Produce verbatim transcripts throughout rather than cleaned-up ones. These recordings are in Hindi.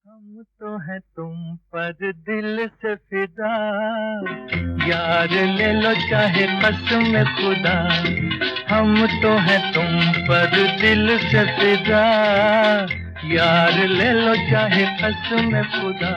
हम तो है तुम पर दिल से फिदा, यार ले लो चाहे कसम खुदा। हम तो है तुम पर दिल से फिदा, यार ले लो चाहे कसम खुदा।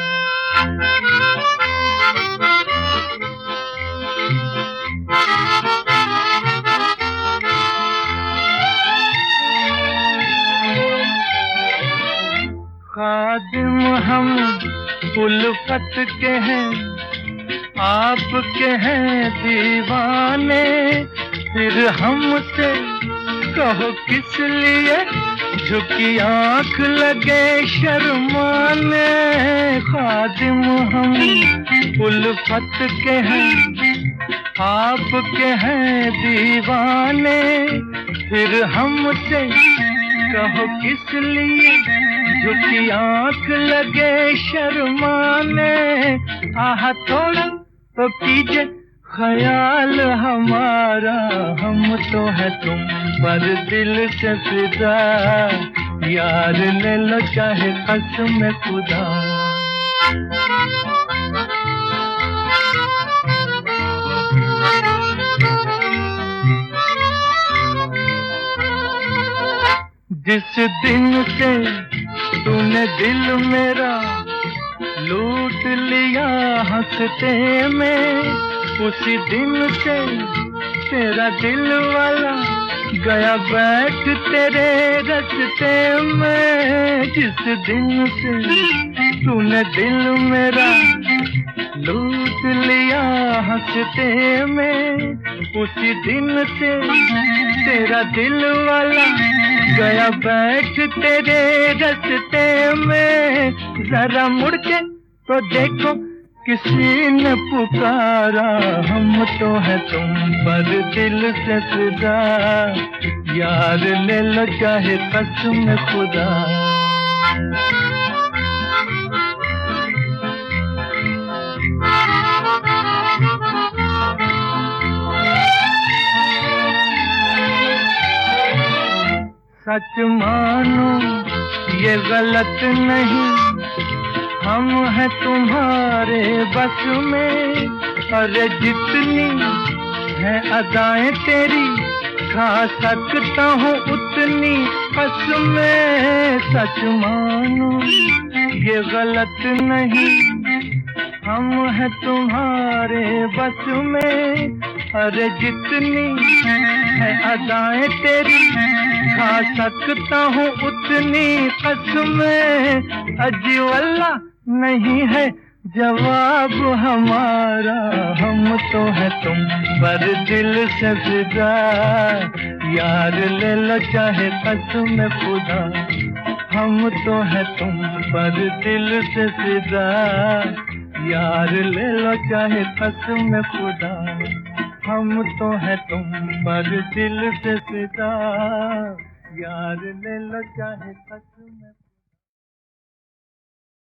खादिम हम उल्फत के हैं, आपके हैं दीवाने, फिर हमसे कहो किस लिए झुकी आंख लगे शर्माने। खादिम हम उल्फत के हैं, आपके हैं दीवाने, फिर हमसे कहो किस लिए झुकी आंख लगे शर्माने। आह थोड़ा तो कीजिए ख्याल हमारा, हम तो है तुम पर दिल से फिदा, यार ले लो चाहे कसम खुदा। जिस दिन से तूने दिल मेरा लूट लिया हंसते में, उसी दिन से तेरा दिल वाला गया बैठ तेरे रस्ते में। जिस दिन से तूने दिल मेरा लूट लिया हंसते में, उसी दिन से तेरा दिल वाला गया बैठ तेरे रस्ते में। जरा मुड़ के तो देखो किसी ने पुकारा, हम तो है तुम पर दिल से फिदा, यार ले लो चाहे कसम खुदा। सच मानो ये गलत नहीं, हम हैं तुम्हारे बस में। अरे जितनी है अदाएं तेरी खा सकता हूँ उतनी कसमें। सच मानो ये गलत नहीं, हम हैं तुम्हारे बस में। अरे जितनी है अदाएं तेरी खा सकता हूँ उतनी कसमें। अजी वल्ला नहीं है जवाब हमारा, हम तो है तुम पर दिल से फिदा, यार ले लो चाहे कसम खुदा। हम तो है तुम पर दिल से फिदा, यार ले लो चाहे कसम खुदा। हम तो है तुम पर दिल से फिदा, यार ले लो चाहे कसम।